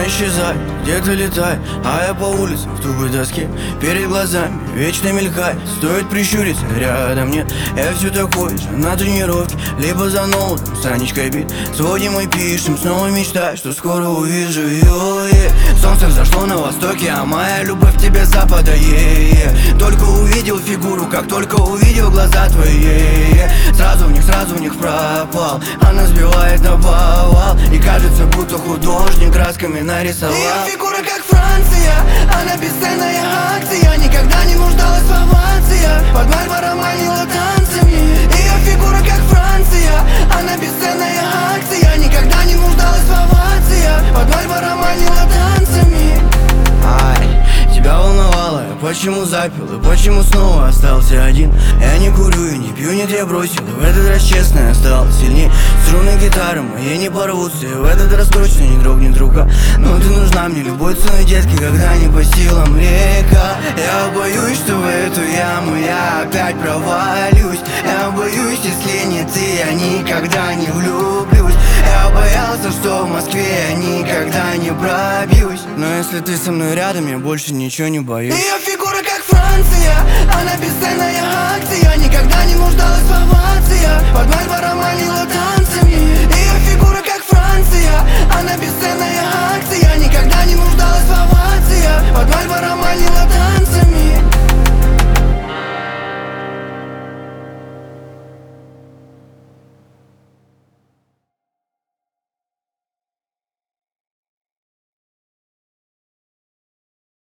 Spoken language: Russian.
исчезай, где-то летай, а я по улицам в тупой доске. Перед глазами вечно мелькай, стоит прищуриться, рядом нет. Я все такой же на тренировке, либо за ноутом, Санечкой бит. Сводим и пишем, снова мечтай, что скоро увижу ее. Солнце взошло на востоке, а моя любовь к тебе запада. Только увидел фигуру, как только увидел глаза твои. Сразу в них пропал, она сбивает на повал. И кажется, будто художник красками нарисовал. Ее фигура как Франция, она бесценная акция. Никогда не нуждалась в овациях, под Мальборо манила танцами. Ее фигура как Франция, она бесценная акция. Никогда не нуждалась в овациях, под Мальборо манила танцами. Ай, тебя волновало, почему запил и почему снова остался один. Я не курю и не пью, нет, я бросил, и в этот раз честно я стал сильней. Струны гитары мои не порвутся, и в этот раз точно не дрогнет рука. Но ты нужна мне любой ценой, детки, когда не по силам река. Я боюсь, что в эту яму я опять провалюсь. Я боюсь, если не ты, я никогда не влюблюсь. Я боялся, что в Москве я никогда не пробьюсь. Но если ты со мной рядом, я больше ничего не боюсь. Ее фигура как Франция, она бесценная акция. Никогда не нуждалась в овациях, под Мальборо манила танцами. Ее фигура как Франция, она бесценная акция. Никогда не нуждалась в овациях, под Мальборо